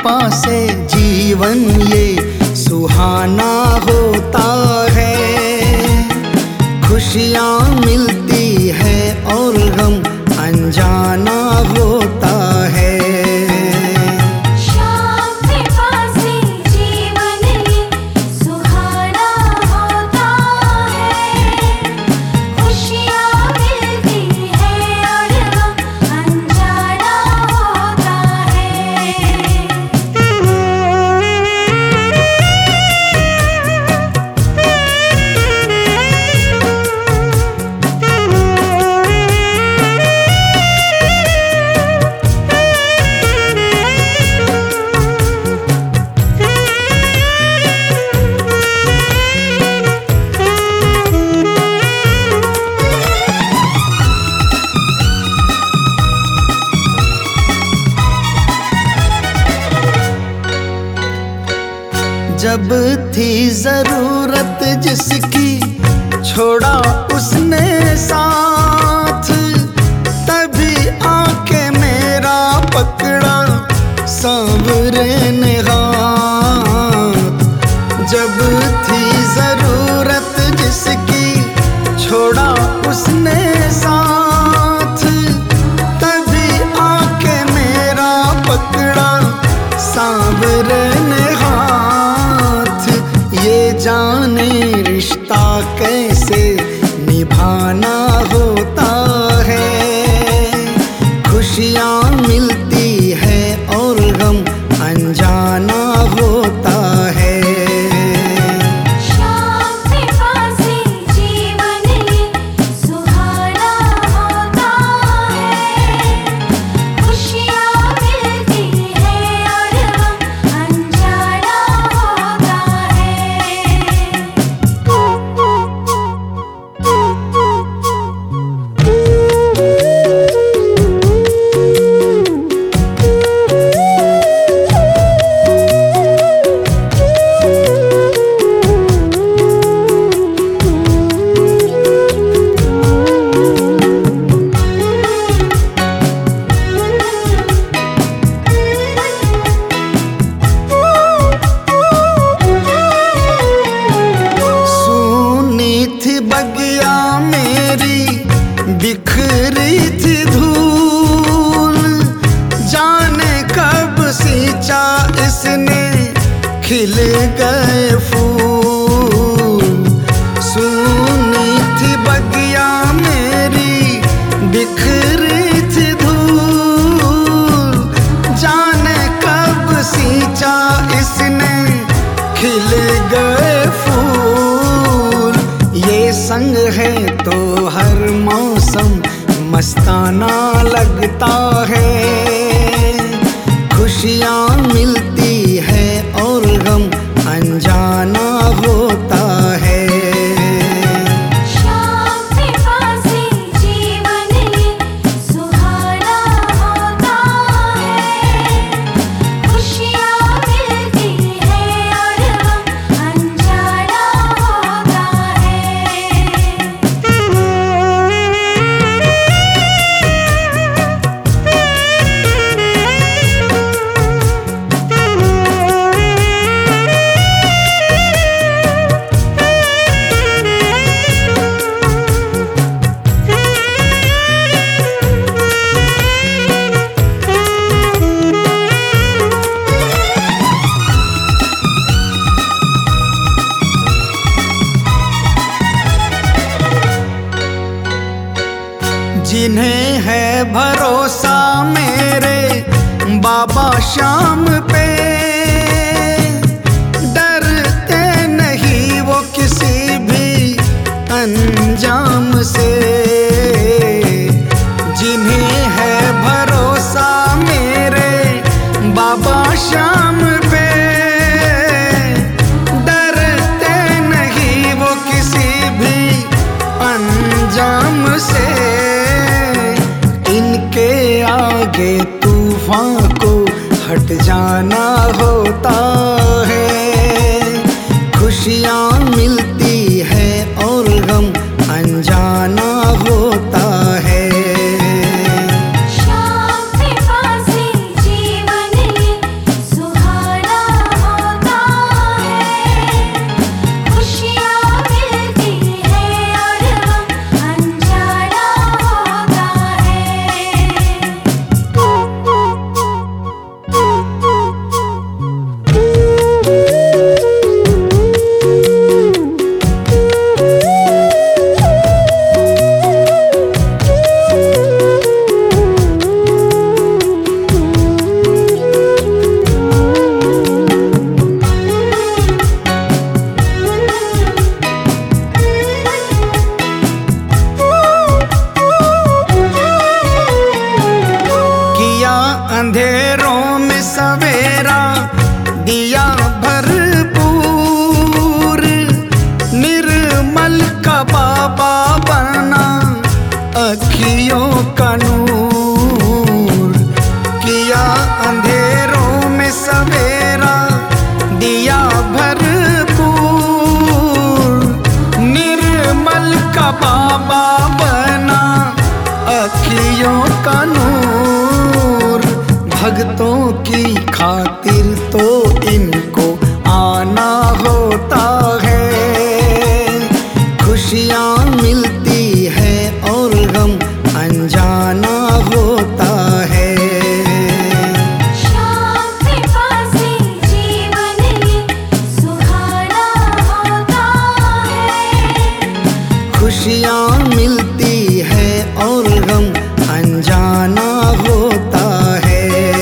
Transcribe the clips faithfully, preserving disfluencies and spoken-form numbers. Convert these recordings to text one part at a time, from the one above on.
कृपा से जीवन ये सुहाना होता है। खुशियाँ मिलती है और गम अनजाना होता है। जब थी जरूरत जिसकी छोड़ा उसने साथ, तभी आके मेरा पकड़ा सांवरे ने हाथ। जब थी जरूरत जिसकी छोड़ा उसने साथ, तभी आके मेरा पकड़ा सांवरे ने जाने रिश्ता कैसे निभाना होता है। खुशियाँ मिलती है और गम अनजाना होता है। बगिया मेरी बिखरी थी धूल, जाने कब सींचा इसने खिल गए फूल। सुनी थी बगिया मेरी बिखरी थी धूल, जाने कब सींचा इसने खिल गए फूल। ये संग है तो हर मौसम मस्ताना लगता है। खुशियाँ मिलती है और गम अनजाना होता है। जिन्हें है भरोसा मेरे बाबा श्याम पे, डरते नहीं वो किसी भी अंजाम से। जिन्हें है भरोसा मेरे बाबा श्याम पे, डरते नहीं वो किसी भी अंजाम से। इनके आगे तूफान को हट जाना होता है। खुशियाँ मिलती है और गम अनजाना होता है। शाम पे पासे जीवन ये सुहाना अखियों का नूर, किया अंधेरों में सवेरा, दिया भरपूर। निर्मल का बाबा बना अखियों का नूर। भक्तों की खातिर तो इनको आना होता है। खुशियाँ मिलती है और गम अनजाना होता है। श्याम कृपा से जीवन ये सुहाना होता है। खुशियाँ मिलती है और गम अनजाना होता है।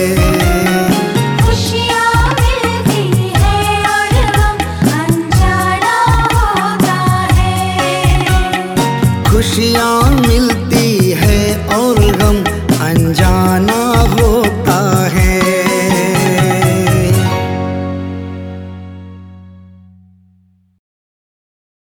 खुशियाँ मिलती है और गम अनजाना होता है। खुशियाँ